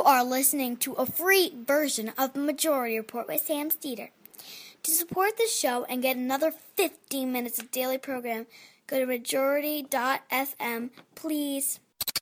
are listening to a free version of the Majority Report with Sam Seder. To support the show and get another 15 minutes of daily program, go to majority.fm, please.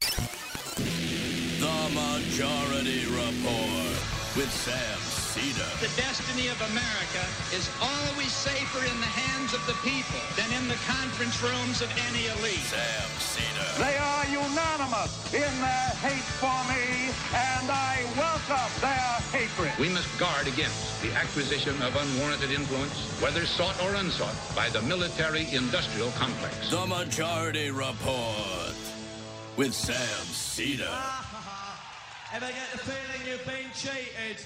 The Majority Report with Sam Seder. The destiny of America is always safer in the hands of the people than in the conference rooms of any elite. Sam Seder. They are unanimous in their hate for me, and I welcome their hatred. We must guard against the acquisition of unwarranted influence, whether sought or unsought, by the military-industrial complex. The Majority Report with Sam Seder. Ever get the feeling you've been cheated?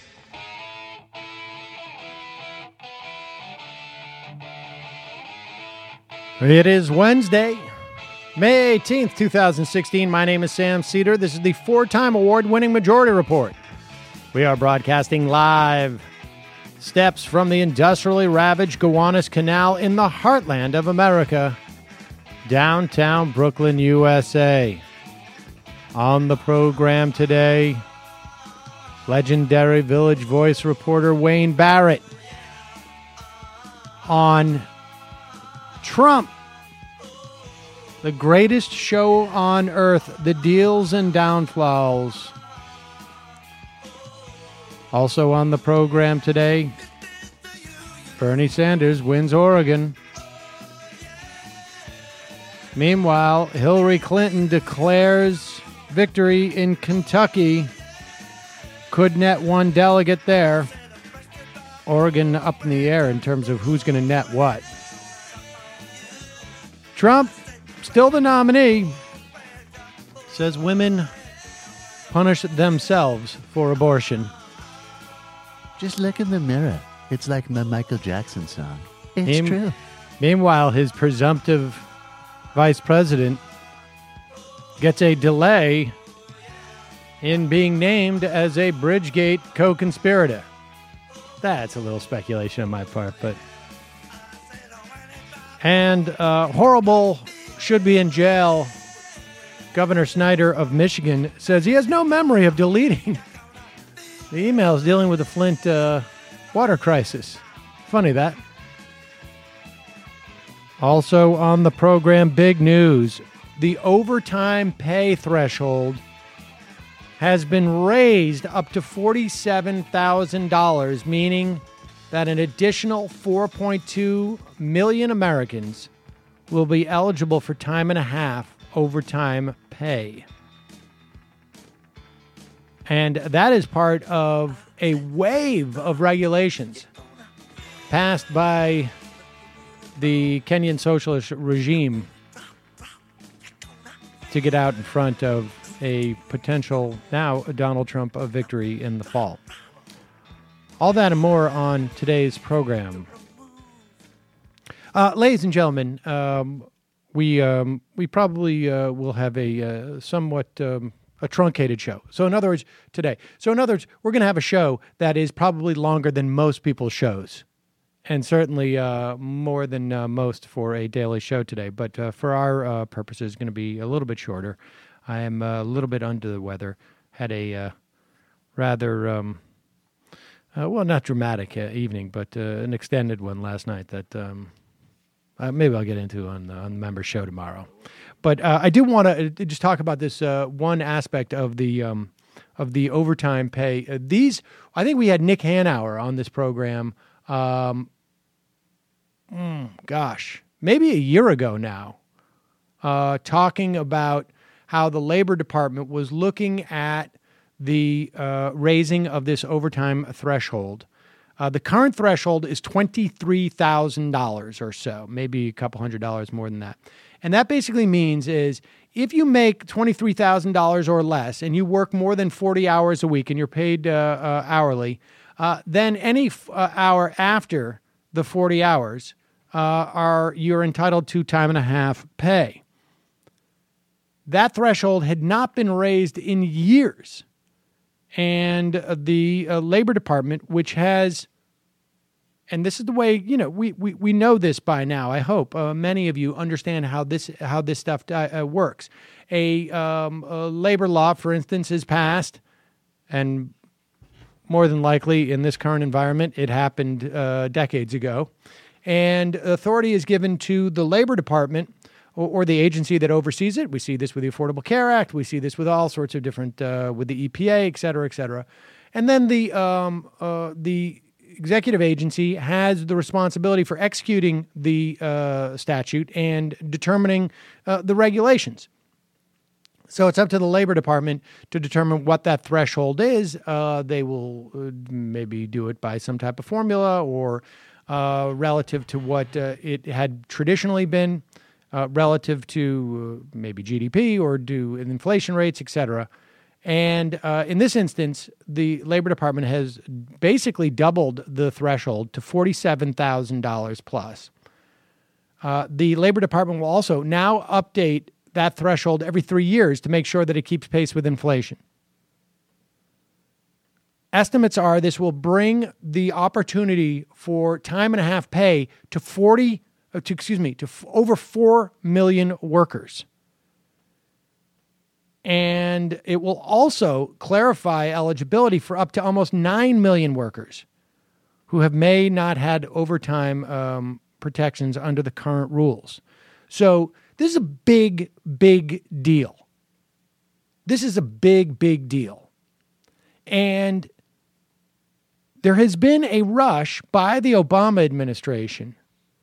It is Wednesday, May 18th, 2016. My name is Sam Seder. This is the four-time award-winning Majority Report. We are broadcasting live steps from the industrially ravaged Gowanus Canal in the heartland of America, downtown Brooklyn, USA. On the program today, legendary Village Voice reporter Wayne Barrett on Trump, the greatest show on earth, the deals and downfalls. Also on the program today, Bernie Sanders wins Oregon. Meanwhile, Hillary Clinton declares victory in Kentucky. Could net one delegate there. Oregon up in the air in terms of who's going to net what. Trump, still the nominee, says women punish themselves for abortion. Just look in the mirror. It's like my Michael Jackson song. It's true. Meanwhile, his presumptive vice president gets a delay in being named as a Bridgegate co-conspirator. That's a little speculation on my part, but... And horrible, should be in jail, Governor Snyder of Michigan says he has no memory of deleting the emails dealing with the Flint water crisis. Funny that. Also on the program, big news. The overtime pay threshold has been raised up to $47,000, meaning that an additional 4.2 million Americans will be eligible for time and a half overtime pay. And that is part of a wave of regulations passed by the Kenyan socialist regime to get out in front of a potential, now Donald Trump, victory in the fall. All that and more on today's program. Ladies and gentlemen, we probably will have a somewhat a truncated show. So in other words, today. So in other words, we're going to have a show that is probably longer than most people's shows, and certainly more than most for a daily show today. But for our purposes, it's going to be a little bit shorter. I am a little bit under the weather. Had a rather... well, not dramatic evening, but an extended one last night that maybe I'll get into on the member show tomorrow. But I do want to just talk about this one aspect of the overtime pay. I think we had Nick Hanauer on this program. Maybe a year ago now, talking about how the Labor Department was looking at the raising of this overtime threshold. The current threshold is $23,000 or so, maybe a couple $100 more than that. And that basically means is if you make $23,000 or less and you work more than 40 hours a week and you're paid hourly, then any hour after the 40 hours you're entitled to time and a half pay. That threshold had not been raised in years. And the Labor Department, which has, and this is the way, we know this by now, I hope. Many of you understand how this stuff works. A labor law, for instance, is passed, And more than likely, in this current environment, it happened decades ago. And authority is given to the Labor Department or the agency that oversees it. We see this with the Affordable Care Act. We see this with all sorts of different, with the EPA, et cetera, et cetera. And then the executive agency has the responsibility for executing the statute and determining the regulations. So it's up to the Labor Department to determine what that threshold is. They will maybe do it by some type of formula or relative to what it had traditionally been, relative to maybe GDP or do inflation rates, et cetera. And in this instance, the Labor Department has basically doubled the threshold to $47,000 plus. The Labor Department will also now update that threshold every 3 years to make sure that it keeps pace with inflation. Estimates are this will bring the opportunity for time and a half pay to over 4 million workers. And it will also clarify eligibility for up to almost 9 million workers who may not had overtime protections under the current rules. So this is a big, big deal. This is a big, big deal. And there has been a rush by the Obama administration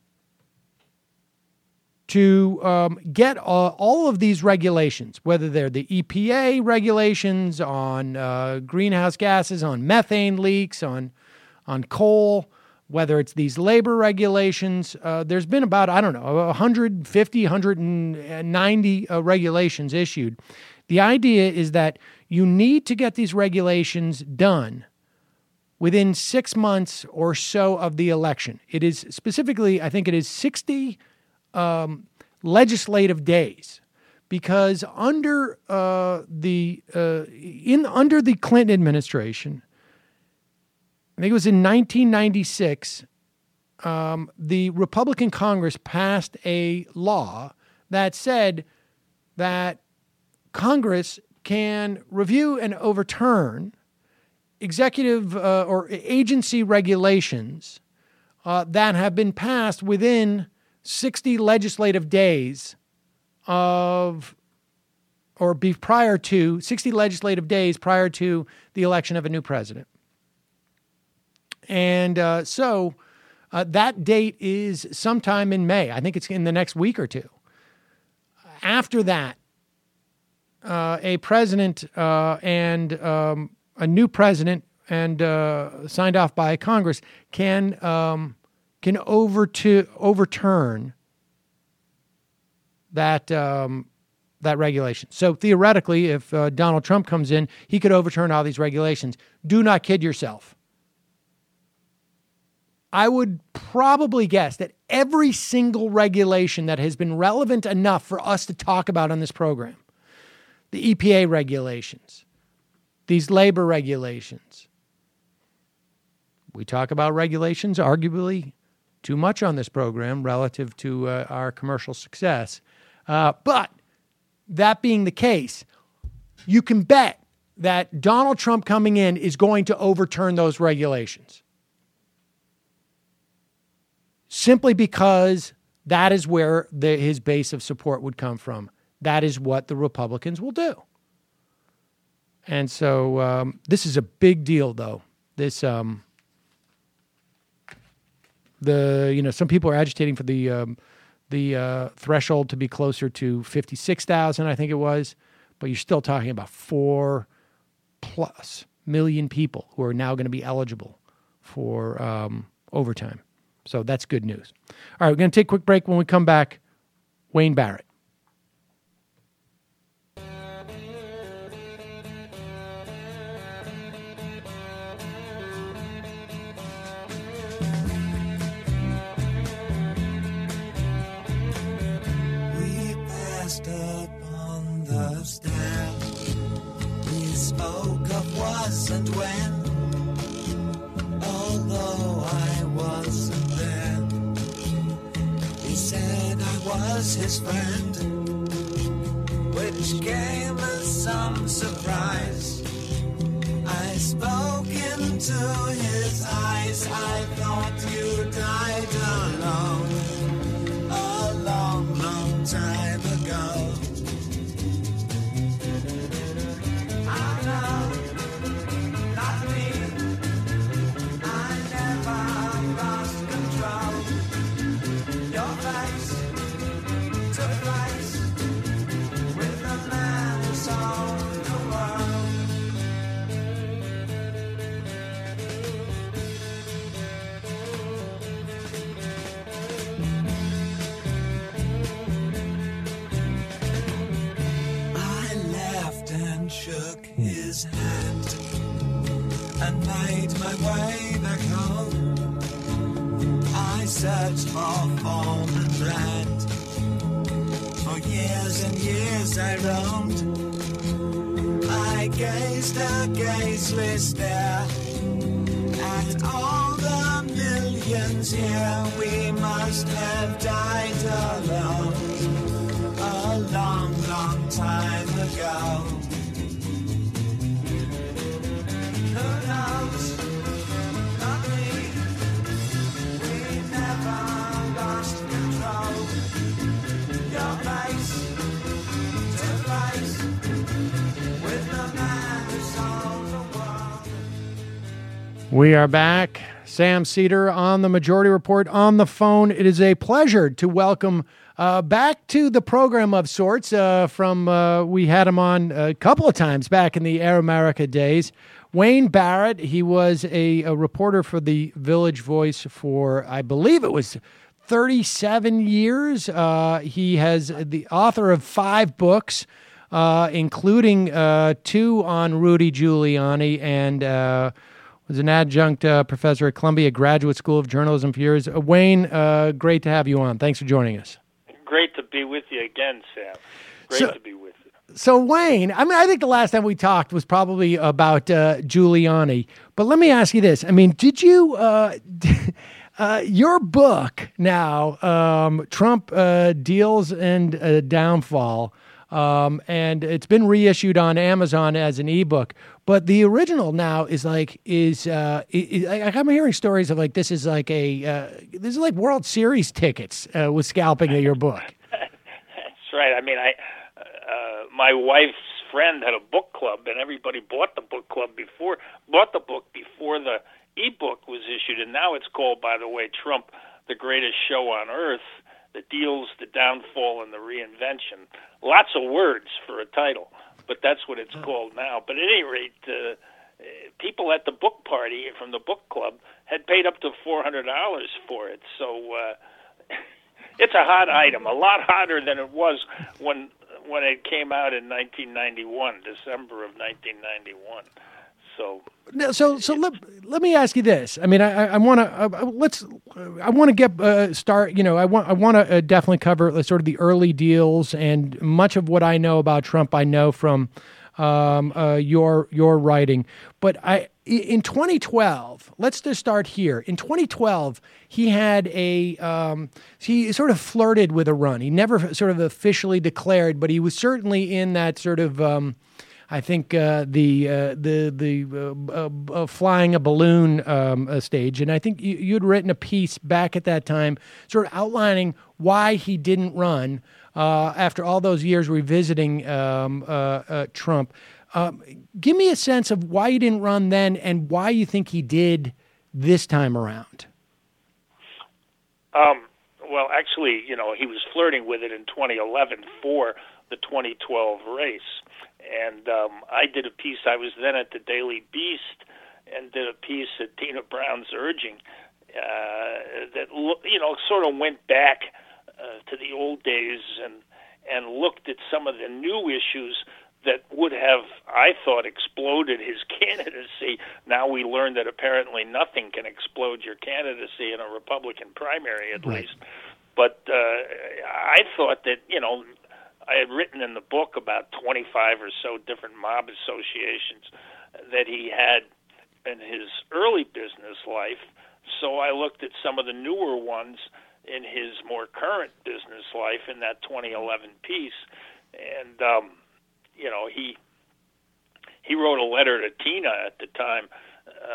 to get all of these regulations, whether they're the EPA regulations on greenhouse gases, on methane leaks, on coal, whether it's these labor regulations. There's been about, 150, 190 regulations issued. The idea is that you need to get these regulations done within 6 months or so of the election. It is specifically, I think it is 60 legislative days, because under the Clinton administration, I think it was in 1996, the Republican Congress passed a law that said that Congress can review and overturn executive or agency regulations that have been passed within 60 legislative days prior to 60 legislative days prior to the election of a new president. And so that date is sometime in May. I think it's in the next week or two. After that, a president and a new president and signed off by Congress can overturn that regulation. So theoretically, if Donald Trump comes in, he could overturn all these regulations. Do not kid yourself. I would probably guess that every single regulation that has been relevant enough for us to talk about on this program, the EPA regulations, these labor regulations, we talk about regulations arguably too much on this program relative to our commercial success. But that being the case, you can bet that Donald Trump coming in is going to overturn those regulations. Simply because that is where his base of support would come from. That is what the Republicans will do. And so this is a big deal, though. This, some people are agitating for the threshold to be closer to 56,000, I think it was, but you're still talking about 4+ million people who are now going to be eligible for overtime. So that's good news. All right, we're going to take a quick break. When we come back, Wayne Barrett. We passed up on the stair. We spoke of was and when. Although I wasn't there, he said I was his friend, which came as some surprise. I into his eyes. I thought you died alone a long, long time ago. I know, not me. I never lost control. Your face to face with the man who sold the world. I laughed and shook his hand and made my way back home. I searched for form and brand. For years and years I roamed. I gazed a gazeless stare at all the millions here. We must have died alone a long, long time ago. Who knows? Not me. We never lost control. Your face to face with the man who sold the world. We are back. Sam Seder on the Majority Report on the phone. It is a pleasure to welcome back to the program of sorts we had him on a couple of times back in the Air America days. Wayne Barrett, he was a reporter for the Village Voice for, I believe it was 37 years. He has the author of 5 books, including 2 on Rudy Giuliani, and was an adjunct professor at Columbia Graduate School of Journalism for years. Wayne, great to have you on. Thanks for joining us. Great to be with you again, Sam. Great to be with you. So, Wayne, I think the last time we talked was probably about Giuliani. But let me ask you this. Did you, your book now, Trump Deals and Downfall, and it's been reissued on Amazon as an ebook. But the original now is I'm hearing stories of this is like World Series tickets with scalping of your book. That's right. My wife's friend had a book club, and everybody bought the book before the ebook was issued, and now it's called, by the way, Trump, the Greatest Show on Earth: The Deals, the Downfall, and the Reinvention. Lots of words for a title, but that's what it's called now. But at any rate, people at the book party from the book club had paid up to $400 for it. So it's a hot item, a lot hotter than it was when it came out in 1991, December of 1991. So let me ask you this. I want to get start. I want to definitely cover sort of the early deals, and much of what I know about Trump I know from your writing. But in 2012, let's just start here. In 2012, he had he sort of flirted with a run. He never sort of officially declared, but he was certainly in that sort of. I think the flying a balloon stage, and I think you'd written a piece back at that time, sort of outlining why he didn't run after all those years revisiting Trump. Give me a sense of why you didn't run then, and why you think he did this time around. Well, actually, he was flirting with it in 2011 for the 2012 race. And I did a piece. I was then at the Daily Beast, and did a piece at Tina Brown's urging that sort of went back to the old days and looked at some of the new issues that would have, I thought, exploded his candidacy. Now we learned that apparently nothing can explode your candidacy in a Republican primary, at least. But I thought that I had written in the book about 25 or so different mob associations that he had in his early business life. So I looked at some of the newer ones in his more current business life in that 2011 piece. And, he wrote a letter to Tina at the time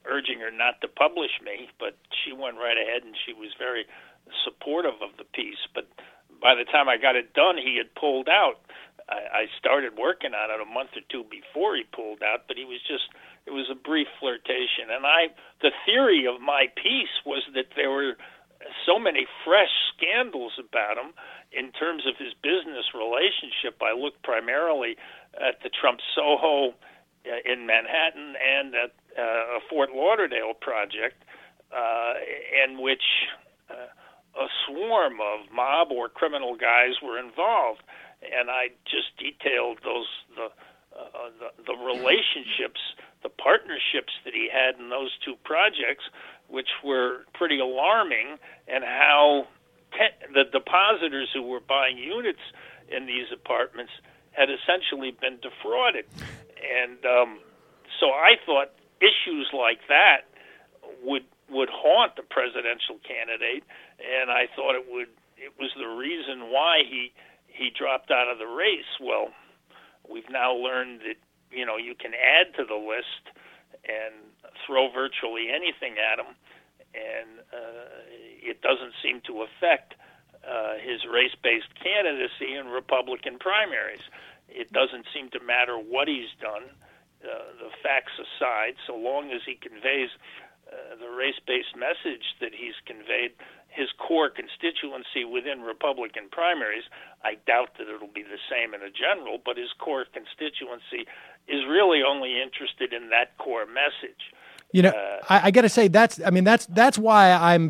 urging her not to publish me, but she went right ahead and she was very supportive of the piece. But by the time I got it done, he had pulled out. I started working on it a month or two before he pulled out, but it was a brief flirtation. And the theory of my piece was that there were so many fresh scandals about him in terms of his business relationship. I looked primarily at the Trump Soho in Manhattan and at a Fort Lauderdale project in which a swarm of mob or criminal guys were involved. And I just detailed the relationships, the partnerships that he had in those two projects, which were pretty alarming, and how the depositors who were buying units in these apartments had essentially been defrauded. And so I thought issues like that would haunt the presidential candidate, and I thought it was the reason why he dropped out of the race. Well, we've now learned that, you can add to the list and throw virtually anything at him, and it doesn't seem to affect his race-based candidacy in Republican primaries. It doesn't seem to matter what he's done, the facts aside, so long as he conveys the race-based message that he's conveyed his core constituency within Republican primaries. I doubt that it'll be the same in a general, but his core constituency is really only interested in that core message. I got to say that's why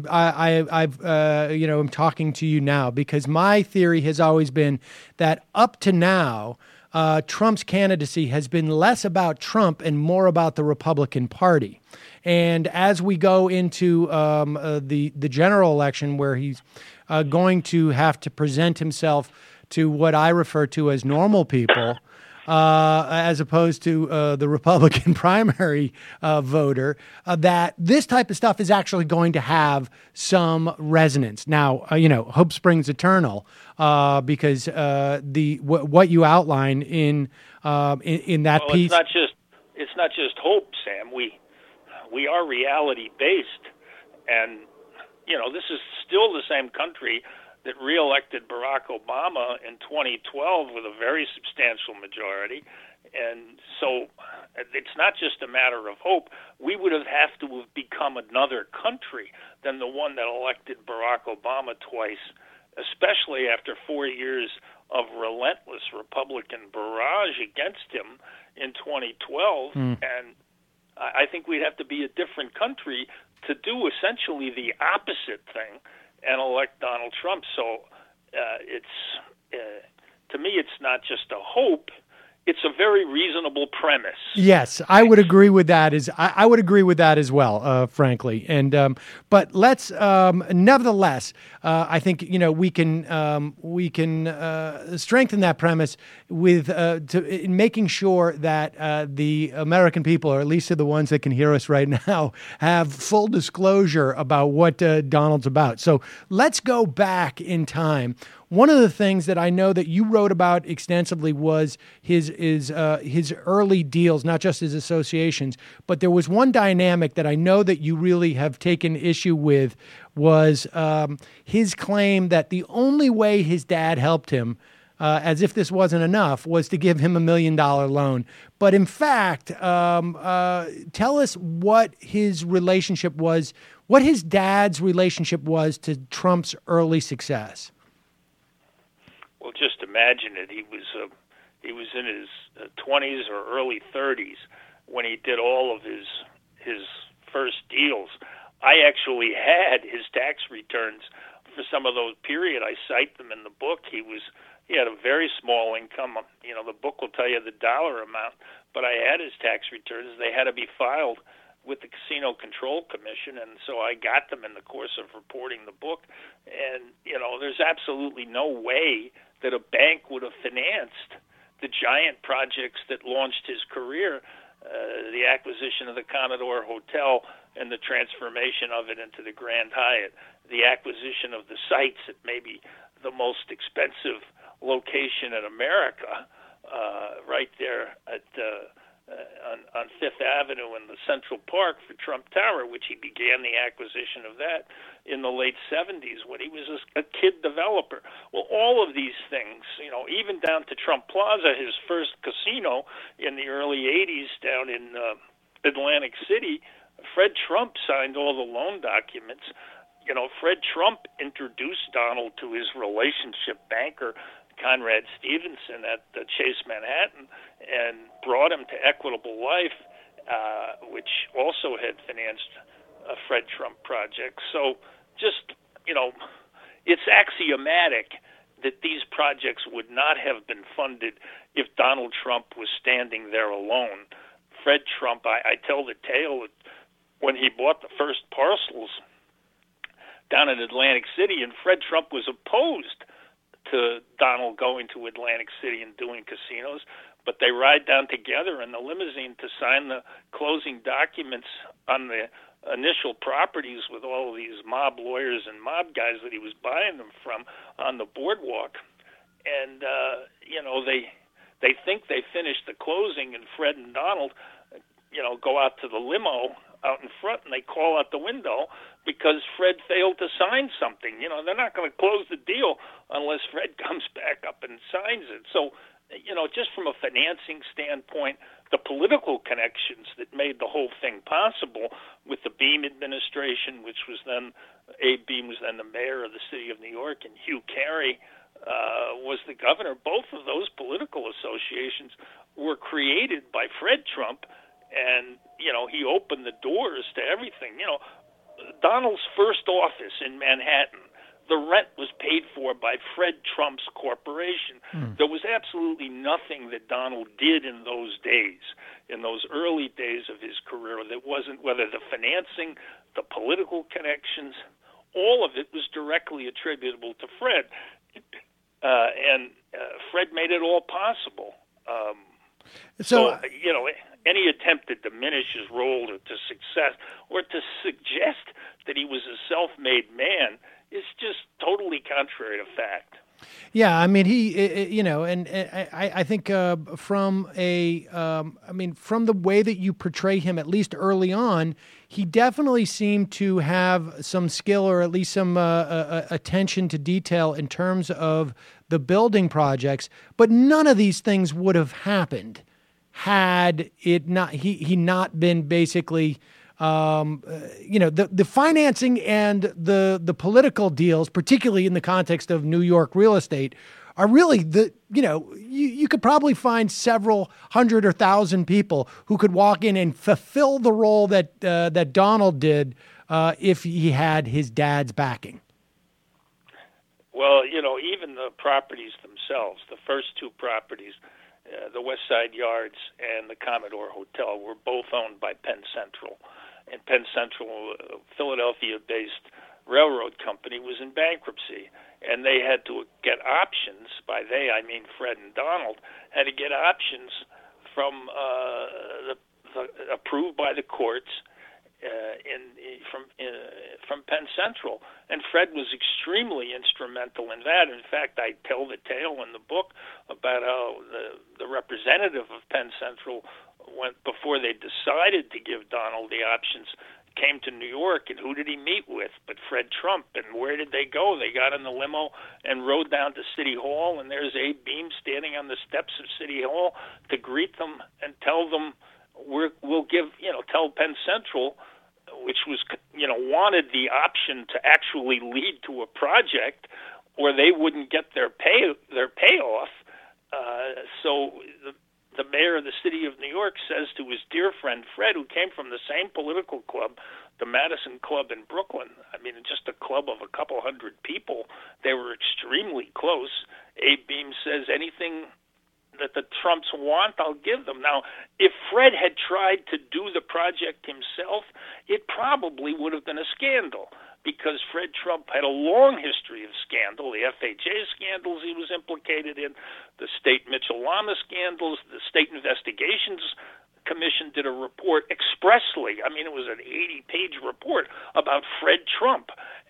I'm talking to you now, because my theory has always been that up to now, Trump's candidacy has been less about Trump and more about the Republican Party. And as we go into the general election, where he's going to have to present himself to what I refer to as normal people, as opposed to the Republican primary voter, that this type of stuff is actually going to have some resonance. Now, hope springs eternal, because what you outline in that piece. It's not just hope, Sam. We are reality based, and this is still the same country that reelected Barack Obama in 2012 with a very substantial majority. And so it's not just a matter of hope. We would have to have become another country than the one that elected Barack Obama twice, especially after 4 years of relentless Republican barrage against him in 2012. And I think we'd have to be a different country to do essentially the opposite thing and elect Donald Trump. So to me, it's not just a hope; it's a very reasonable premise. Yes, I would agree with that. I would agree with that as well, frankly. And but let's nevertheless, I think we can strengthen that premise with in making sure that the American people, or at least the ones that can hear us right now, have full disclosure about what Donald's about. So let's go back in time. One of the things that I know that you wrote about extensively was his early deals, not just his associations, but there was one dynamic that I know that you really have taken issue with, was his claim that the only way his dad helped him, as if this wasn't enough, was to give him $1 million loan. But in fact, tell us what his relationship was, what his dad's relationship was to Trump's early success. Well, just imagine it. He was in his 20s or early 30s when he did all of his first deals. I actually had his tax returns for some of those period. I cite them in the book. He had a very small income. The book will tell you the dollar amount, but I had his tax returns. They had to be filed with the Casino Control Commission, and so I got them in the course of reporting the book. And, there's absolutely no way that a bank would have financed the giant projects that launched his career, the acquisition of the Commodore Hotel and the transformation of it into the Grand Hyatt, the acquisition of the sites at maybe the most expensive location in America, right there at on Fifth Avenue in the Central Park for Trump Tower, which he began the acquisition of that in the late 70s when he was a kid developer. Well, all of these things, even down to Trump Plaza, his first casino in the early 80s down in Atlantic City, Fred Trump signed all the loan documents. Fred Trump introduced Donald to his relationship banker, Conrad Stevenson, at Chase Manhattan, and brought him to Equitable Life, which also had financed a Fred Trump project. So just, it's axiomatic that these projects would not have been funded if Donald Trump was standing there alone. Fred Trump, I tell the tale that when he bought the first parcels down in Atlantic City, and Fred Trump was opposed to Donald going to Atlantic City and doing casinos, but they ride down together in the limousine to sign the closing documents on the initial properties with all of these mob lawyers and mob guys that he was buying them from on the boardwalk. And, they think they finished the closing, and Fred and Donald, go out to the limo out in front, and they call out the window because Fred failed to sign something. They're not going to close the deal unless Fred comes back up and signs it. So, just from a financing standpoint, the political connections that made the whole thing possible with the Beam administration, which was then, Abe Beam was then the mayor of the city of New York, and Hugh Carey was the governor. Both of those political associations were created by Fred Trump, and, he opened the doors to everything. Donald's first office in Manhattan, the rent was paid for by Fred Trump's corporation. There was absolutely nothing that Donald did in those days, in those early days of his career, that wasn't, whether the financing, the political connections, all of it was directly attributable to Fred. And Fred made it all possible. So any attempt to diminish his role or to success or to suggest that he was a self-made man is just totally contrary to fact. Yeah, I mean, I think from the way that you portray him, at least early on, he definitely seemed to have some skill or at least some attention to detail in terms of the building projects. But none of these things would have happened had it not he not been basically. The financing and the political deals, particularly in the context of New York real estate, are really you could probably find several hundred or thousand people who could walk in and fulfill the role that Donald did if he had his dad's backing. Well, even the properties themselves, the first two properties, the West Side Yards and the Commodore Hotel, were both owned by Penn Central. And Penn Central, Philadelphia-based railroad company, was in bankruptcy. And they had to get options, by they I mean Fred and Donald, had to get options from approved by the courts from Penn Central. And Fred was extremely instrumental in that. In fact, I tell the tale in the book about how the representative of Penn Central went, before they decided to give Donald the options, came to New York, and who did he meet with but Fred Trump? And where did they go? They got in the limo and rode down to City Hall, and there's Abe Beam standing on the steps of City Hall to greet them and tell them, we'll give, tell Penn Central, which was, wanted the option to actually lead to a project, or they wouldn't get their payoff. So the mayor of the city of New York says to his dear friend Fred, who came from the same political club, the Madison Club in Brooklyn, I mean, just a club of a couple hundred people, they were extremely close. Abe Beam says, anything that the Trumps want, I'll give them. Now, if Fred had tried to do the project himself, it probably would have been a scandal, because Fred Trump had a long history of scandal, the FHA scandals he was implicated in, the state Mitchell-Lama scandals, the State Investigations Commission did a report expressly, I mean, it was an 80-page report about Fred Trump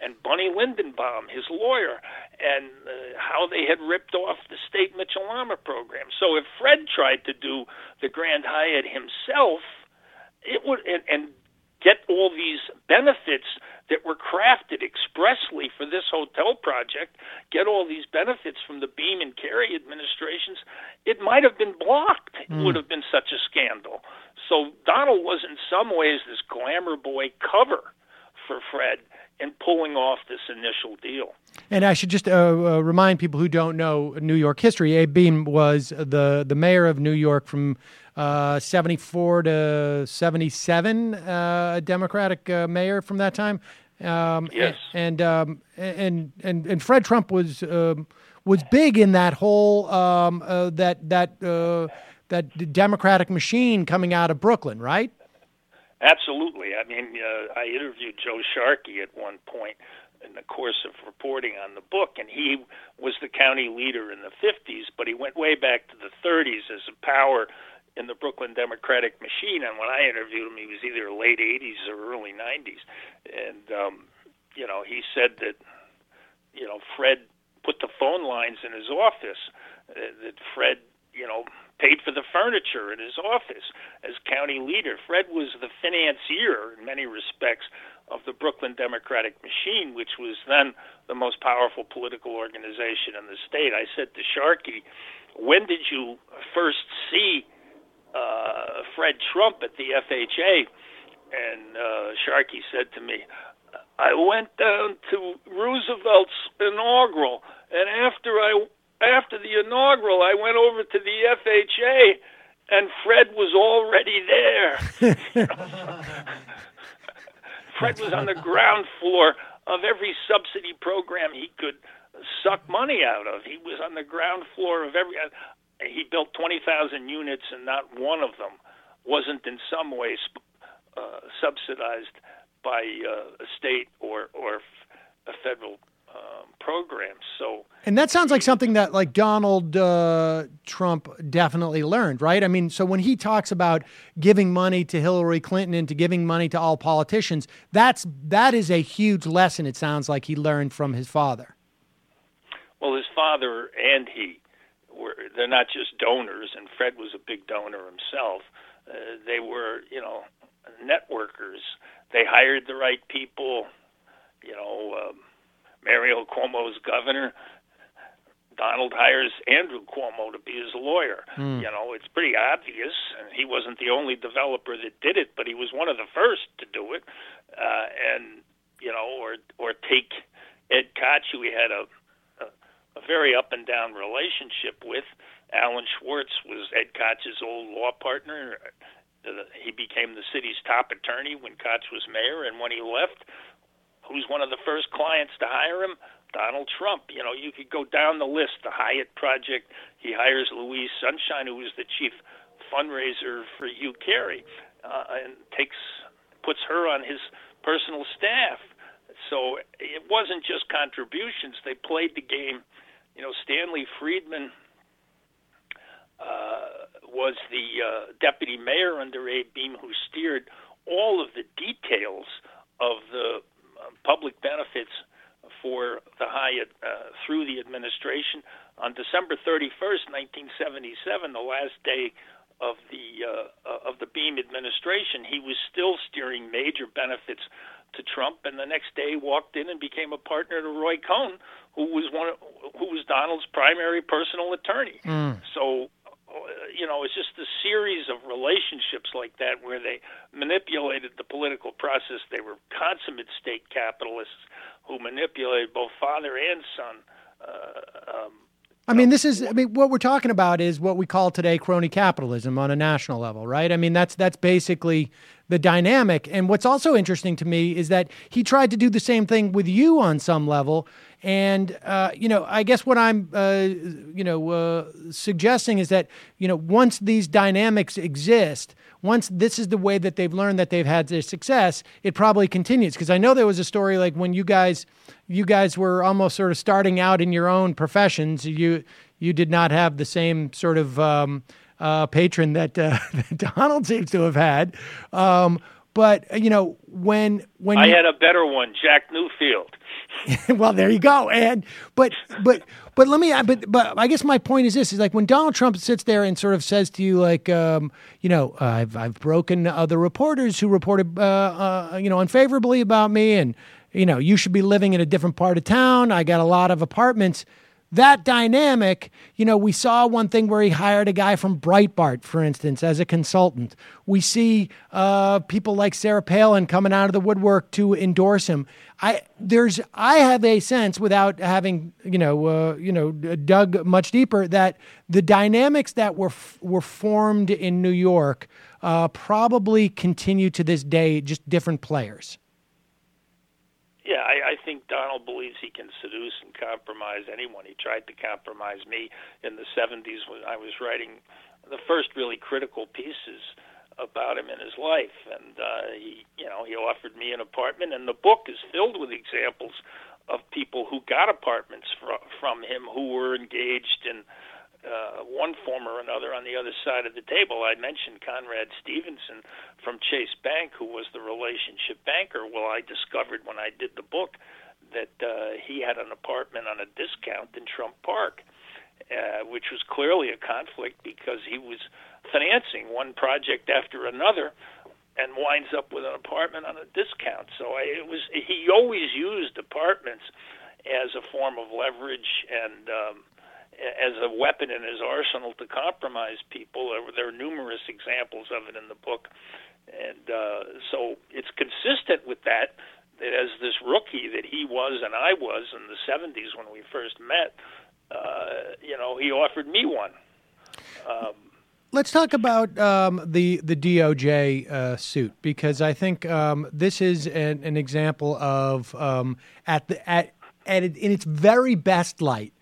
and Bunny Lindenbaum, his lawyer, and how they had ripped off the state Mitchell-Lama program. So if Fred tried to do the Grand Hyatt himself, it would and get all these benefits that were crafted expressly for this hotel project, get all these benefits from the Beam and Carey administrations, it might have been blocked. It would have been such a scandal. So Donald was in some ways this glamour boy cover for Fred in pulling off this initial deal. And I should just remind people who don't know New York history, Abe Beam was the mayor of New York from 74 to 77, a Democratic mayor from that time. Yes. And Fred Trump was big in that whole that Democratic machine coming out of Brooklyn, right? Absolutely. I mean, I interviewed Joe Sharkey at one point in the course of reporting on the book, and he was the county leader in the 50s, but he went way back to the 30s as a power in the Brooklyn Democratic machine. And when I interviewed him, he was either late 80s or early 90s. And, he said that, Fred put the phone lines in his office, that Fred, paid for the furniture in his office as county leader. Fred was the financier in many respects of the Brooklyn Democratic machine, which was then the most powerful political organization in the state. I said to Sharkey, when did you first see Fred Trump at the FHA? And Sharkey said to me, I went down to Roosevelt's inaugural, and after the inaugural, I went over to the FHA, and Fred was already there. Fred was on the ground floor of every subsidy program he could suck money out of. He was on the ground floor of every. He built 20,000 units, and not one of them wasn't in some way subsidized by a state or a federal program. And that sounds like something that like Donald Trump definitely learned, right? I mean, so when he talks about giving money to Hillary Clinton and to giving money to all politicians, that is a huge lesson. It sounds like he learned from his father. Well, his father and they're not just donors, and Fred was a big donor himself. They were, networkers. They hired the right people. Mario Cuomo's governor. Donald hires Andrew Cuomo to be his lawyer. It's pretty obvious, and he wasn't the only developer that did it, but he was one of the first to do it. Or take Ed Koch, who he had a very up and down relationship with. Alan Schwartz was Ed Koch's old law partner. He became the city's top attorney when Koch was mayor, and when he left, who's one of the first clients to hire him? Donald Trump. You could go down the list. The Hyatt project, he hires Louise Sunshine, who was the chief fundraiser for Hugh Carey, and puts her on his personal staff. So it wasn't just contributions. They played the game. Stanley Friedman was the deputy mayor under Abe Beam, who steered all of the details of the public benefits for the Hyatt through the administration. On December 31st, 1977, the last day of the Beam administration, he was still steering major benefits to Trump, and the next day walked in and became a partner to Roy Cohn, who was Donald's primary personal attorney. So, it's just a series of relationships like that where they manipulated the political process. They were consummate state capitalists who manipulated both father and son. What we're talking about is what we call today crony capitalism on a national level, right? I mean, that's basically the dynamic. And what's also interesting to me is that he tried to do the same thing with you on some level. And, I guess what I'm, suggesting is that, once these dynamics exist, once this is the way that they've learned that they've had their success, it probably continues. Because I know there was a story like when you guys were almost sort of starting out in your own professions, you did not have the same sort of patron that Donald seems to have had. But when I had a better one, Jack Newfield. Well, there you go. And but let me. But I guess my point is this: is like when Donald Trump sits there and sort of says to you, like, I've broken the reporters who reported, unfavorably about me, and you should be living in a different part of town. I got a lot of apartments. That dynamic, we saw one thing where he hired a guy from Breitbart, for instance, as a consultant. We see people like Sarah Palin coming out of the woodwork to endorse him. I have a sense, without having dug much deeper, that the dynamics that were formed in New York probably continue to this day, just different players. Yeah, I think Donald believes he can seduce and compromise anyone. He tried to compromise me in the 70s when I was writing the first really critical pieces about him in his life. And he offered me an apartment, and the book is filled with examples of people who got apartments from him who were engaged in one form or another on the other side of the table. I mentioned Conrad Stevenson from Chase Bank, who was the relationship banker. Well, I discovered when I did the book that he had an apartment on a discount in Trump Park, which was clearly a conflict because he was financing one project after another and winds up with an apartment on a discount. So he always used apartments as a form of leverage and as a weapon in his arsenal to compromise people. There are numerous examples of it in the book. And so it's consistent with that as this rookie that he was and I was in the 70s when we first met, he offered me one. Let's talk about the DOJ suit, because I think this is an example of, in its very best light,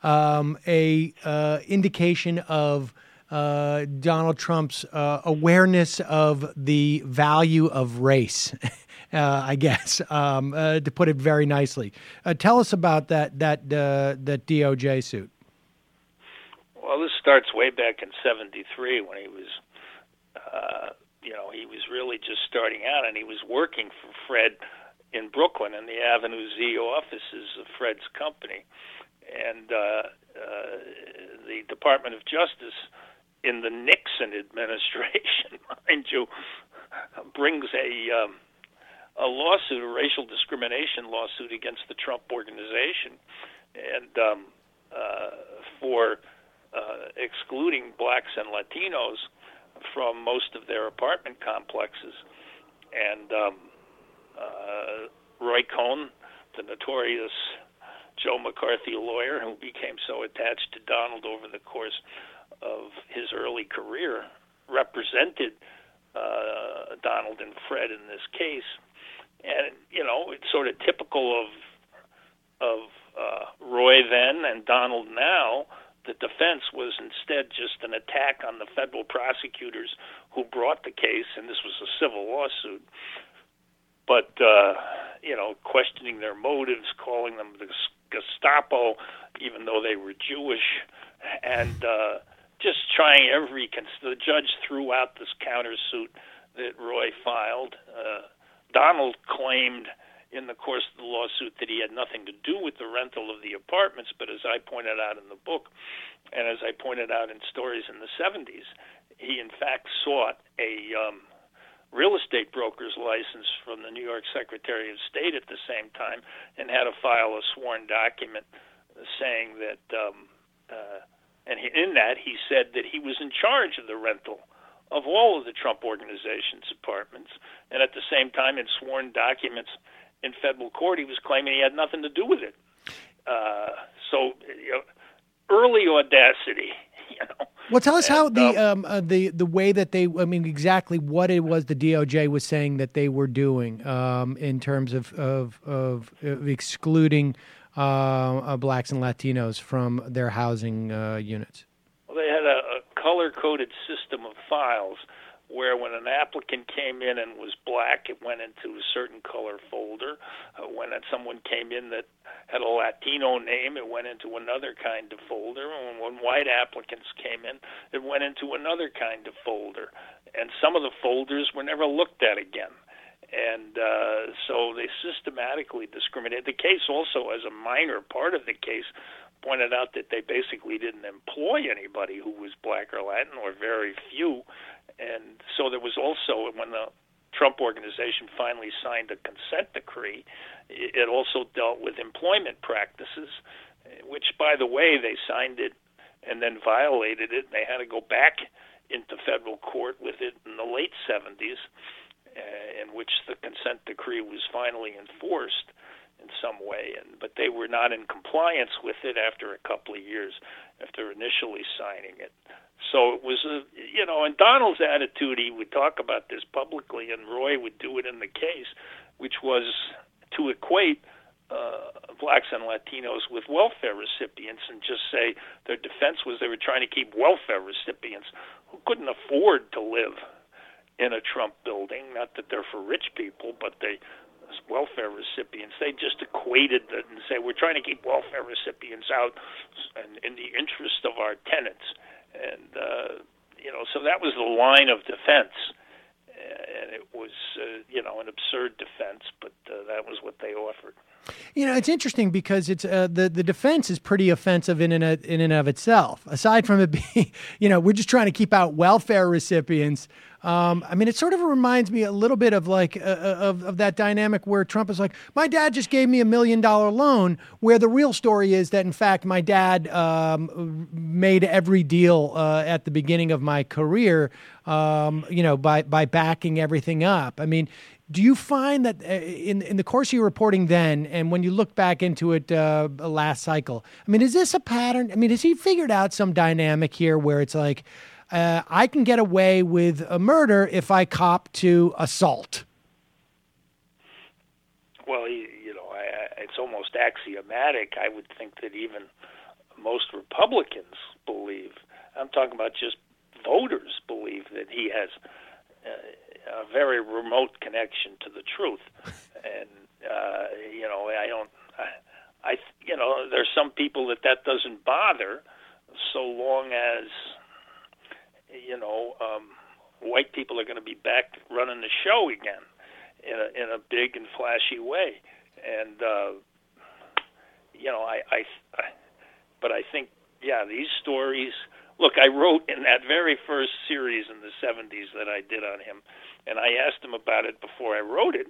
a indication of Donald Trump's awareness of the value of race, I guess, to put it very nicely. Tell us about that DOJ suit. Well, this starts way back in '73 when he was, he was really just starting out, and he was working for Fred in Brooklyn in the Avenue Z offices of Fred's company. And the Department of Justice in the Nixon administration, mind you, brings a lawsuit, a racial discrimination lawsuit against the Trump organization, and for excluding blacks and Latinos from most of their apartment complexes. And Roy Cohn, the notorious Joe McCarthy lawyer who became so attached to Donald over the course of his early career, represented Donald and Fred in this case. And, it's sort of typical of Roy then and Donald now. The defense was instead just an attack on the federal prosecutors who brought the case, and this was a civil lawsuit. But, questioning their motives, calling them the Gestapo, even though they were Jewish, and just trying the judge threw out this countersuit that Roy filed. Donald claimed in the course of the lawsuit that he had nothing to do with the rental of the apartments, but as I pointed out in the book, and as I pointed out in stories in the 70s, he in fact sought a real estate broker's license from the New York Secretary of State at the same time, and had to file a sworn document saying that, in that he said that he was in charge of the rental of all of the Trump organization's apartments, and at the same time in sworn documents in federal court he was claiming he had nothing to do with it. Early audacity. Well, tell us how the way that exactly what it was the DOJ was saying that they were doing in terms of excluding blacks and Latinos from their housing units. Well, they had a color-coded system of files where when an applicant came in and was black, it went into a certain color folder. When someone came in that had a Latino name, it went into another kind of folder. And when white applicants came in, it went into another kind of folder. And some of the folders were never looked at again. And so they systematically discriminated. The case also, as a minor part of the case, pointed out that they basically didn't employ anybody who was black or Latin, or very few. And so there was also, when the Trump organization finally signed a consent decree, it also dealt with employment practices, which, by the way, they signed it and then violated it. They had to go back into federal court with it in the late 70s, in which the consent decree was finally enforced in some way, but they were not in compliance with it after a couple of years after initially signing it. So it was, and Donald's attitude, he would talk about this publicly, and Roy would do it in the case, which was to equate blacks and Latinos with welfare recipients and just say their defense was they were trying to keep welfare recipients who couldn't afford to live in a Trump building. Not that they're for rich people, but they welfare recipients. They just equated it and say we're trying to keep welfare recipients out and in the interest of our tenants. And so that was the line of defense, and it was an absurd defense, but that was what they offered. It's interesting because it's the defense is pretty offensive in and of itself. Aside from it being, we're just trying to keep out welfare recipients. It sort of reminds me a little bit of like of that dynamic where Trump is like, my dad just gave me $1 million loan, where the real story is that, in fact, my dad made every deal at the beginning of my career, by backing everything up. Do you find that in the course of your reporting then, and when you look back into it last cycle, is this a pattern? Has he figured out some dynamic here where it's like, I can get away with a murder if I cop to assault? Well, it's almost axiomatic. I would think that even most Republicans believe, I'm talking about just voters believe, that he has a very remote connection to the truth. And, there's some people that doesn't bother so long as, white people are going to be back running the show again in a big and flashy way. And, but I think, these stories, look, I wrote in that very first series in the 70s that I did on him, and I asked him about it before I wrote it.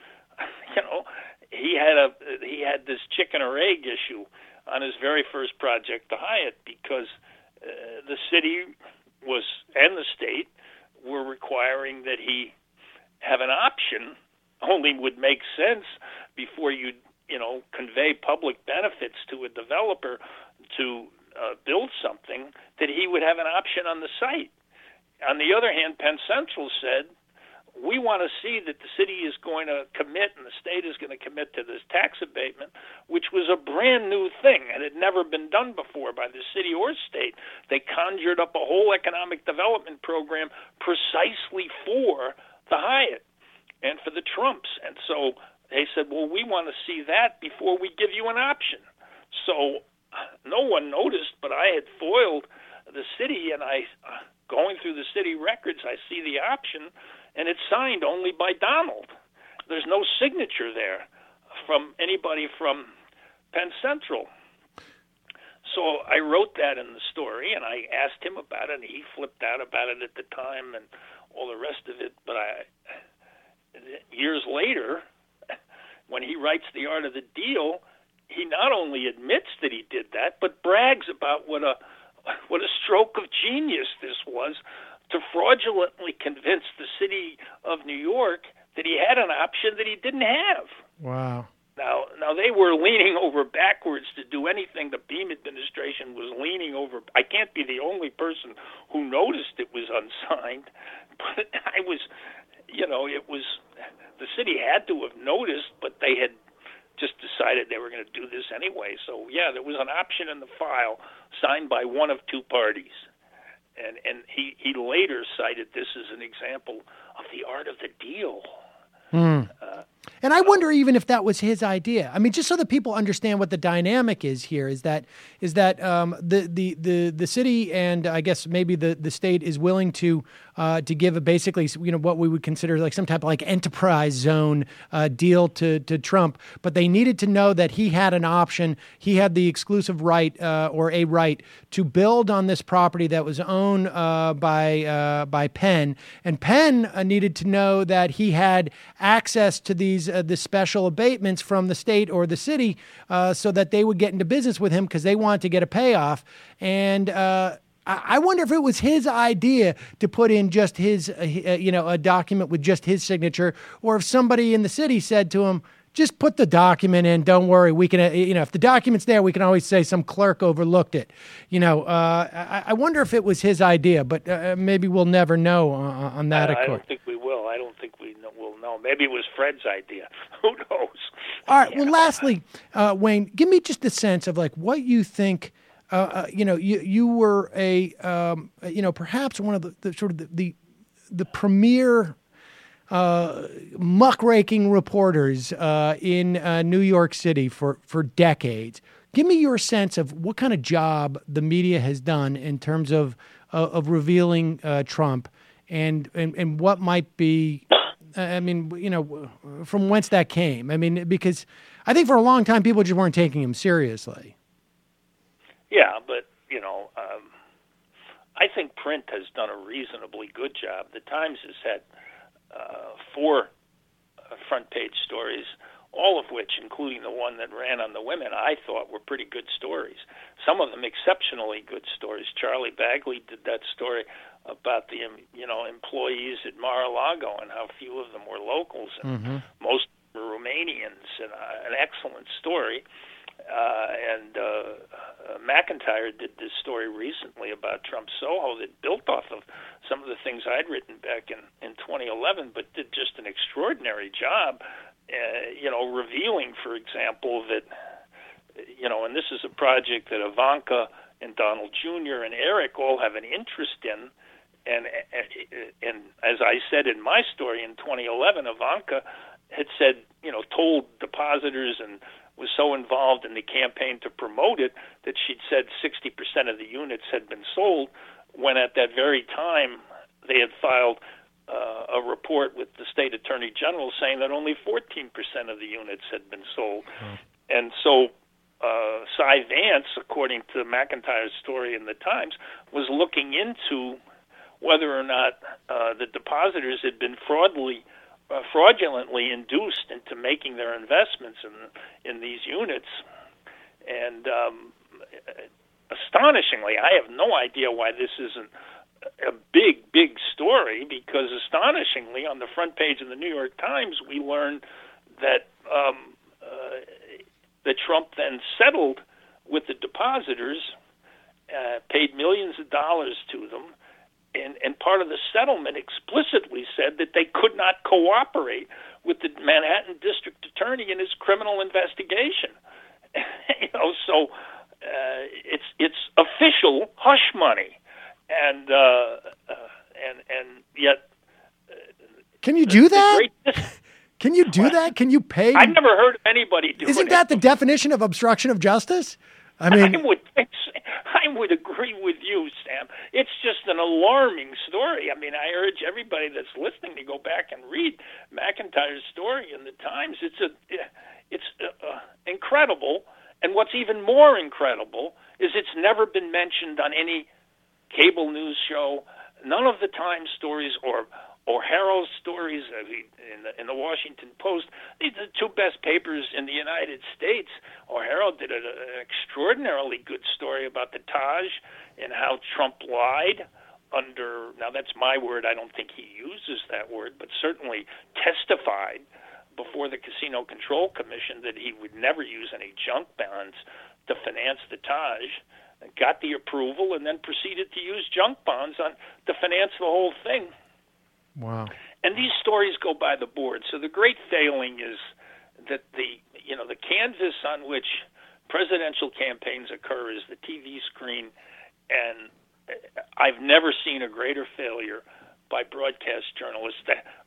He had this chicken or egg issue on his very first project, the Hyatt, because the city and the state were requiring that he have an option. Only would make sense before you convey public benefits to a developer to build something, that he would have an option on the site. On the other hand, Penn Central said, we want to see that the city is going to commit and the state is going to commit to this tax abatement, which was a brand new thing and had never been done before by the city or state. They conjured up a whole economic development program precisely for the Hyatt and for the Trumps. And so they said, well, we want to see that before we give you an option. So no one noticed, but I had foiled the city, and going through the city records, I see the option, and it's signed only by Donald. There's no signature there from anybody from Penn Central. So I wrote that in the story, and I asked him about it, and he flipped out about it at the time and all the rest of it. But years later, when he writes The Art of the Deal, he not only admits that he did that, but brags about what a stroke of genius this was to fraudulently convince the city of New York that he had an option that he didn't have. Wow. Now they were leaning over backwards to do anything the Beam administration was leaning over. I can't be the only person who noticed it was unsigned, but it was the city had to have noticed, but they had just decided they were going to do this anyway. So, there was an option in the file signed by one of two parties. And he later cited this as an example of the art of the deal. And I wonder even if that was his idea. I mean, just so that people understand what the dynamic is here, is that the city and I guess maybe the state is willing to give basically what we would consider like some type of like enterprise zone deal to Trump, but they needed to know that he had an option. He had the exclusive right or a right to build on this property that was owned by Penn, and Penn needed to know that he had access to these the special abatements from the state or the city so that they would get into business with him because they wanted to get a payoff. And I wonder if it was his idea to put in just his, a document with just his signature, or if somebody in the city said to him, just put the document in. Don't worry. We can, if the document's there, we can always say some clerk overlooked it. I wonder if it was his idea, but maybe we'll never know on that. I don't think we will. I don't think will know. Maybe it was Fred's idea. Who knows? All right. Well, lastly, Wayne, give me just a sense of like what you think. You were perhaps one of the premier muckraking reporters in New York City for decades. Give me your sense of what kind of job the media has done in terms of revealing Trump and what might be, from whence that came. I mean, because I think for a long time people just weren't taking him seriously. Yeah, but, I think print has done a reasonably good job. The Times has had 4 front-page stories, all of which, including the one that ran on the women, I thought were pretty good stories. Some of them exceptionally good stories. Charlie Bagley did that story about the, employees at Mar-a-Lago and how few of them were locals, and most were Romanians, and an excellent story. McIntyre did this story recently about Trump Soho that built off of some of the things I'd written back in 2011, but did just an extraordinary job, revealing, for example, that, and this is a project that Ivanka and Donald Jr. and Eric all have an interest in, and as I said in my story in 2011, Ivanka had said, told depositors and was so involved in the campaign to promote it that she'd said 60% of the units had been sold, when at that very time they had filed a report with the state attorney general saying that only 14% of the units had been sold. And so Cy Vance, according to McIntyre's story in the Times, was looking into whether or not the depositors had been fraudulently induced into making their investments in these units. And astonishingly, I have no idea why this isn't a big story, because astonishingly, on the front page of the New York Times, we learned that that Trump then settled with the depositors, paid millions of dollars to them, and part of the settlement explicitly said that they could not cooperate with the Manhattan District Attorney in his criminal investigation. So it's official hush money, and yet. Can you do that? Can you do that? Can you pay? I've never heard of anybody doing it. Isn't that the definition of obstruction of justice? I mean, I would agree with you, Sam. It's just an alarming story. I mean, I urge everybody that's listening to go back and read McIntyre's story in the Times. It's incredible, and what's even more incredible is it's never been mentioned on any cable news show. None of the Times stories or Herald's stories in the Washington Post. These are the 2 best papers in the United States. Or Herald did an extraordinarily good story about the Taj and how Trump lied under, now that's my word, I don't think he uses that word, but certainly testified before the Casino Control Commission that he would never use any junk bonds to finance the Taj, got the approval, and then proceeded to use junk bonds to finance the whole thing. Wow. And these stories go by the board. So the great failing is that the canvas on which presidential campaigns occur is the TV screen, and I've never seen a greater failure by broadcast journalists.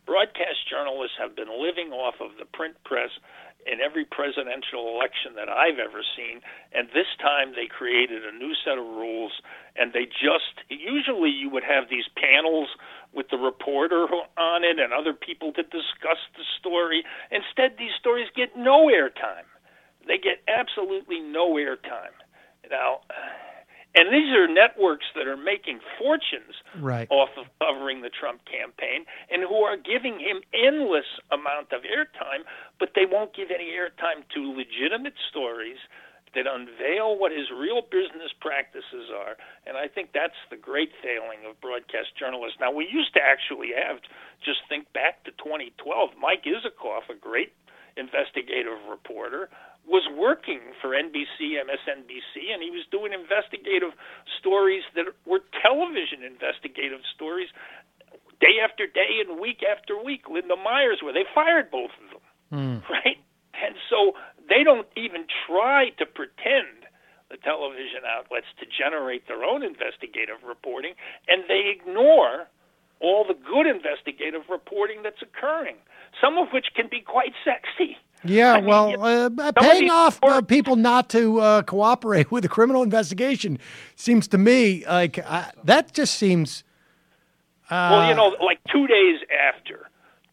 broadcast journalists have been living off of the print press in every presidential election that I've ever seen, and this time they created a new set of rules, and they usually you would have these panels with the reporter on it and other people to discuss the story. Instead, these stories get no airtime. They get absolutely no airtime. Now, and these are networks that are making fortunes off of covering the Trump campaign and who are giving him endless amount of airtime, but they won't give any airtime to legitimate stories that unveil what his real business practices are. And I think that's the great failing of broadcast journalists. Now, we used to actually have, just think back to 2012, Mike Isikoff, a great investigative reporter, was working for NBC, MSNBC, and he was doing investigative stories that were television investigative stories day after day and week after week. Linda Myers, where they fired both of them, right? And so they don't even try to pretend, the television outlets, to generate their own investigative reporting, and they ignore all the good investigative reporting that's occurring, some of which can be quite sexy. Yeah, paying off people not to cooperate with a criminal investigation seems to me like that just seems... well, like 2 days after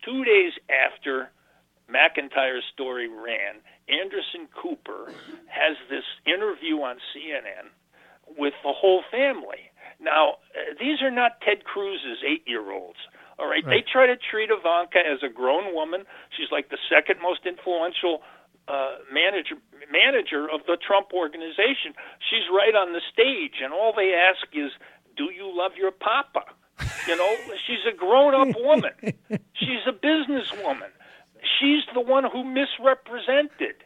McIntyre's story ran, Anderson Cooper has this interview on CNN with the whole family. Now, these are not Ted Cruz's 8-year-olds. All right, they try to treat Ivanka as a grown woman. She's like the second most influential manager of the Trump organization. She's right on the stage, and all they ask is, "Do you love your papa?" She's a grown-up woman. She's a businesswoman. She's the one who misrepresented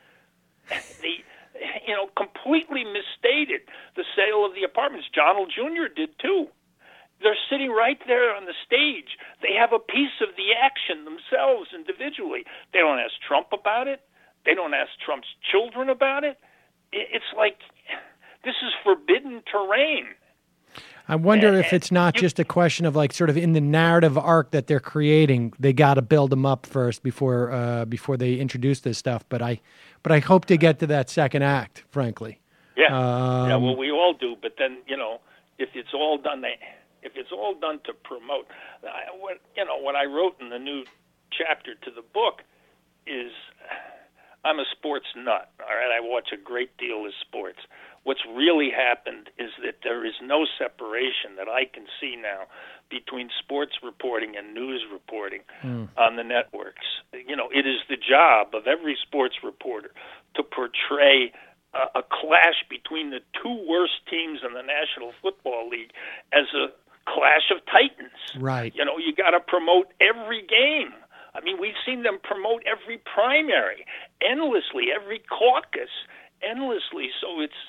completely misstated the sale of the apartments. Donald Jr. did too. They're sitting right there on the stage. They have a piece of the action themselves individually. They don't ask Trump about it. They don't ask Trump's children about it. It's like this is forbidden terrain. I wonder if it's not just a question of like sort of in the narrative arc that they're creating, they got to build them up first before they introduce this stuff. But I hope to get to that second act, frankly. Yeah, well, we all do. But then if it's all done, to promote, what I wrote in the new chapter to the book is I'm a sports nut. All right, I watch a great deal of sports. What's really happened is that there is no separation that I can see now between sports reporting and news reporting on the networks. It is the job of every sports reporter to portray a clash between the two worst teams in the National Football League as a clash of titans. Right. You got to promote every game. I mean, we've seen them promote every primary endlessly, every caucus endlessly. So it's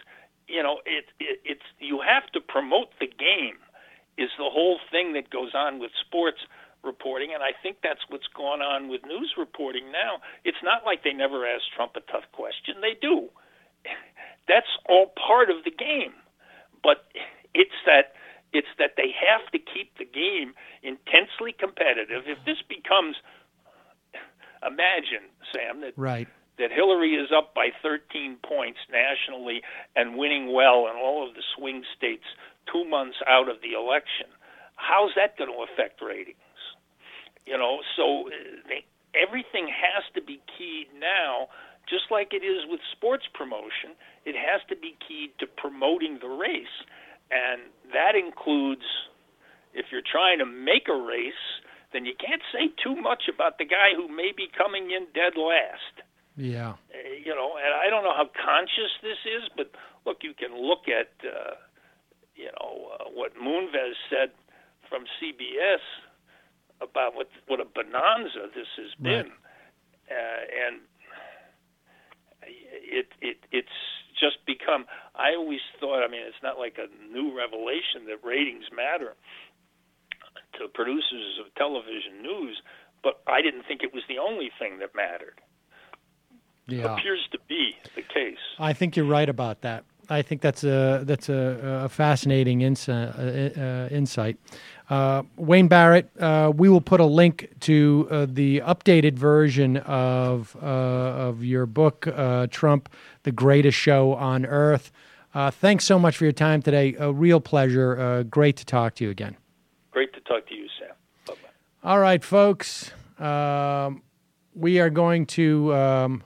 you have to promote the game is the whole thing that goes on with sports reporting, and I think that's what's going on with news reporting now. It's not like they never ask Trump a tough question. They do. That's all part of the game. But it's that they have to keep the game intensely competitive. If this becomes, imagine, Sam, that Hillary is up by 13 points nationally and winning well in all of the swing states 2 months out of the election. How's that going to affect ratings? So everything has to be keyed now, just like it is with sports promotion. It has to be keyed to promoting the race. And that includes, if you're trying to make a race, then you can't say too much about the guy who may be coming in dead last. Yeah. And I don't know how conscious this is, but look, you can look at, what Moonves said from CBS about what a bonanza this has been. And it's just become, I always thought, it's not like a new revelation that ratings matter to producers of television news, but I didn't think it was the only thing that mattered. Yeah. Appears to be the case. I think you're right about that. I think that's a fascinating insight. Wayne Barrett, we will put a link to the updated version of your book, Trump, The Greatest Show on Earth. Thanks so much for your time today. A real pleasure. Great to talk to you again. Great to talk to you, Sam. Bye-bye. All right, folks. We are going to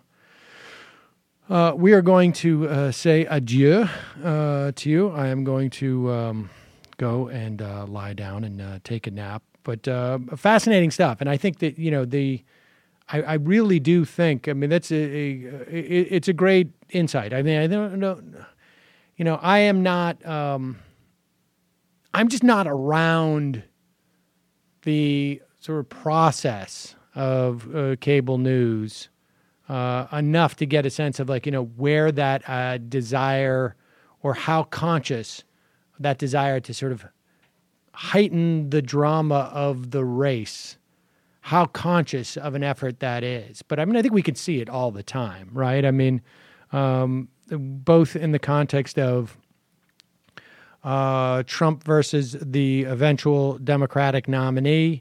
say adieu to you. I am going to go and lie down and take a nap. But fascinating stuff, and I think that I really do think. I mean, that's it's a great insight. I mean, I don't know. I am not. I'm just not around the sort of process of cable news enough to get a sense of where that desire or how conscious that desire to sort of heighten the drama of the race, how conscious of an effort that is. But I mean, I think we can see it all the time, right? I mean, both in the context of Trump versus the eventual Democratic nominee,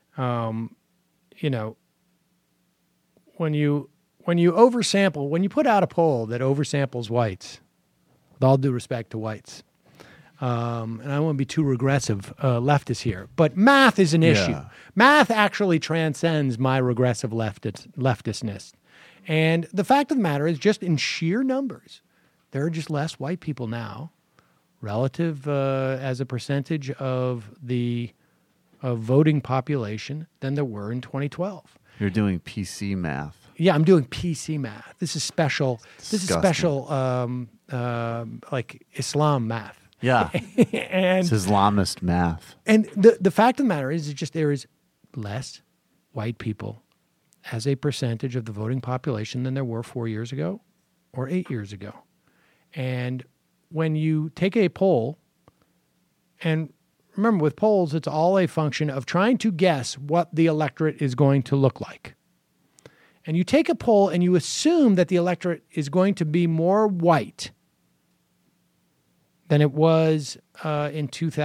when you oversample, when you put out a poll that oversamples whites, with all due respect to whites, and I won't be too regressive leftist here, but math is an issue. Math actually transcends my regressive leftistness. And the fact of the matter is, just in sheer numbers, there are just less white people now relative as a percentage of the voting population than there were in 2012. You're doing PC math. Yeah, I'm doing PC math. This is special. This is special, like Islam math. Yeah, and it's Islamist math. And the fact of the matter is just there is less white people as a percentage of the voting population than there were 4 years ago or 8 years ago. And when you take a poll, and remember with polls, it's all a function of trying to guess what the electorate is going to look like. And you take a poll and you assume that the electorate is going to be more white than it was in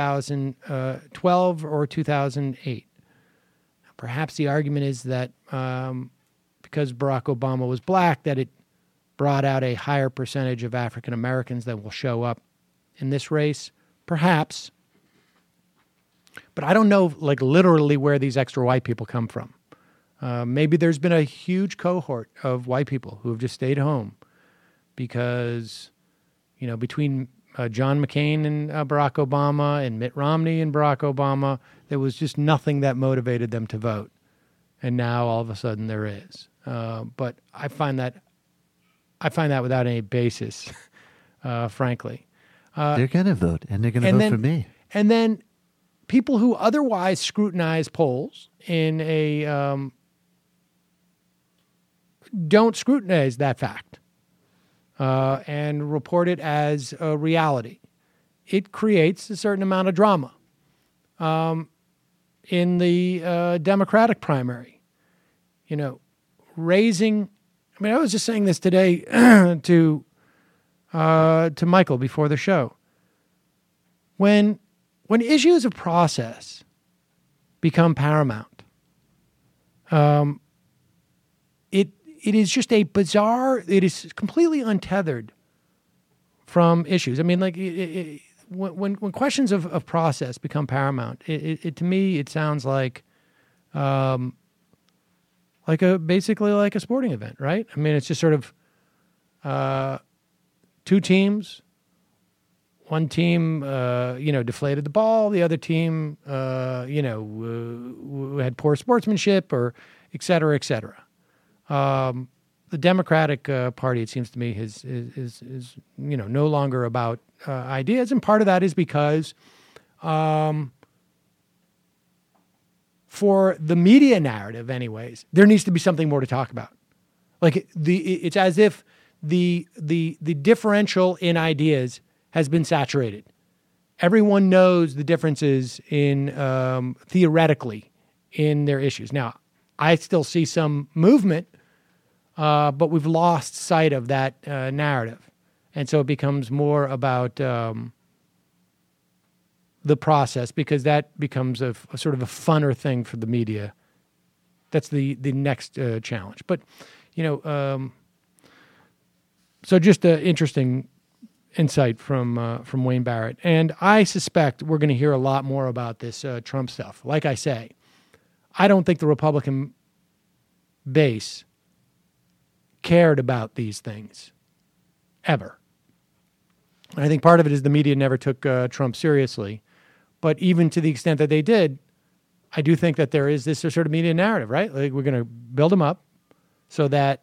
2012 or 2008. Perhaps the argument is that because Barack Obama was black, that it brought out a higher percentage of African Americans that will show up in this race. Perhaps. But I don't know, literally where these extra white people come from. Maybe there's been a huge cohort of white people who have just stayed home because, between John McCain and Barack Obama and Mitt Romney and Barack Obama, there was just nothing that motivated them to vote. And now all of a sudden there is. But I find that without any basis, frankly. They're going to vote, and they're going to vote for me. And then people who otherwise scrutinize polls in a don't scrutinize that fact and report it as a reality. It creates a certain amount of drama in the Democratic primary. Raising. I mean, I was just saying this today to Michael before the show. When issues of process become paramount, it is just a bizarre. It is completely untethered from issues. I mean, when questions of process become paramount, it to me it sounds like basically like a sporting event, right? I mean, it's just sort of two teams. One team, deflated the ball. The other team, had poor sportsmanship, or et cetera, et cetera. The Democratic Party, it seems to me, is no longer about ideas, and part of that is because for the media narrative, anyways, there needs to be something more to talk about. It's as if the differential in ideas has been saturated. Everyone knows the differences in theoretically in their issues. Now, I still see some movement, but we've lost sight of that narrative. And so it becomes more about the process, because that becomes a sort of a funner thing for the media. That's the next challenge. But, so just an interesting insight from Wayne Barrett. And I suspect we're going to hear a lot more about this Trump stuff. Like I say, I don't think the Republican base cared about these things ever. And I think part of it is the media never took Trump seriously. But even to the extent that they did, I do think that there is this sort of media narrative, right? Like, we're going to build them up so that,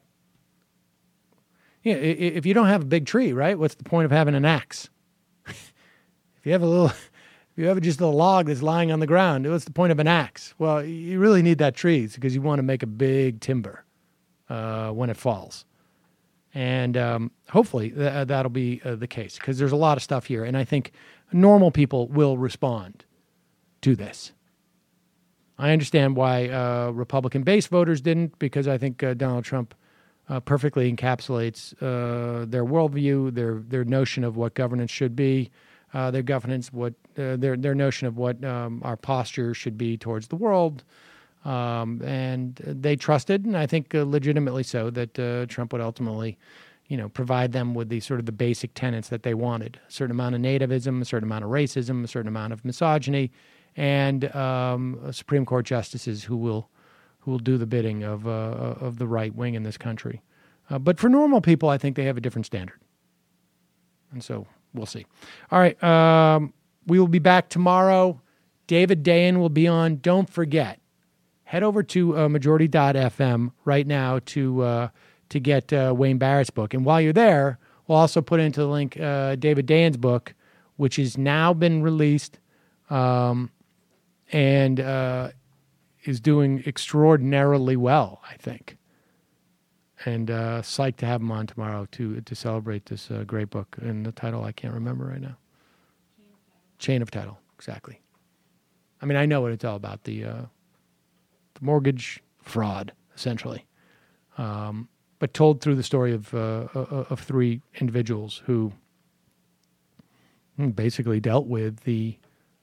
if you don't have a big tree, right, what's the point of having an axe? If you have just a log that's lying on the ground, what's the point of an axe? Well, you really need that tree because you want to make a big timber when it falls. And hopefully that'll be the case, because there's a lot of stuff here. And I think normal people will respond to this. I understand why Republican base voters didn't, because I think Donald Trump perfectly encapsulates their worldview, their notion of what governance should be, their notion of what our posture should be towards the world. And they trusted, and I think legitimately so, that Trump would ultimately, provide them with the sort of the basic tenets that they wanted: a certain amount of nativism, a certain amount of racism, a certain amount of misogyny, and Supreme Court justices who will do the bidding of the right wing in this country. But for normal people, I think they have a different standard, and so we'll see. All right, we will be back tomorrow. David Dayen will be on. Don't forget, head over to majority.fm right now to get Wayne Barrett's book. And while you're there, we'll also put into the link David Dayen's book, which has now been released and is doing extraordinarily well, I think. And psyched to have him on tomorrow to celebrate this great book. And the title I can't remember right now. Chain of Title, exactly. I mean, I know what it's all about, the mortgage fraud, essentially. But told through the story of three individuals who basically dealt with the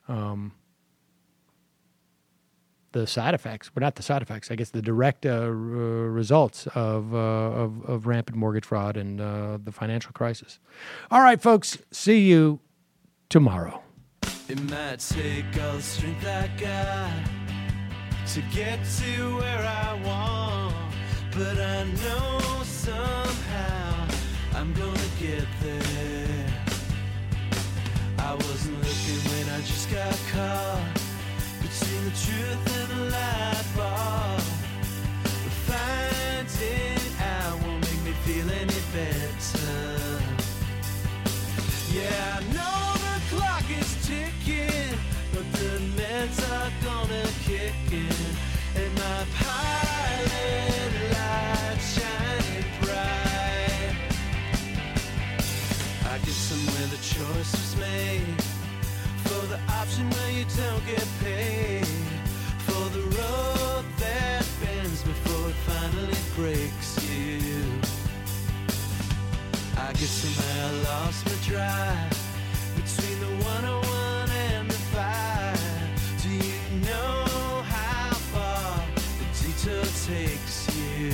side effects, but not the side effects, I guess the direct results of rampant mortgage fraud and the financial crisis. All right, folks, see you tomorrow. It might take all the strength I got to get to where I want, but I know somehow I'm gonna get there. I wasn't looking when I just got caught between the truth and the light bulb. But finding out won't make me feel any better. Yeah, I know the clock is ticking, but the meds are gonna kick in, and my pilot light shining bright. I get somewhere the choice was made, for the option where you don't get paid, for the road that bends before it finally breaks you. I guess somehow I lost my drive between the 101 and the 5. Do you know how far the detour takes you?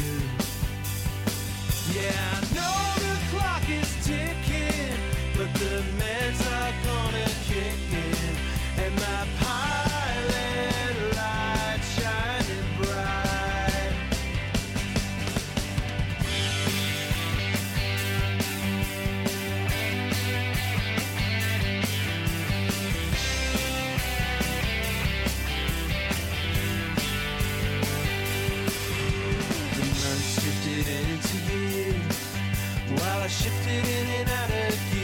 Yeah, I know the clock is ticking, but the meds are gonna kick in, and my pilot light shining bright. The months drifted into years while I shifted in and out of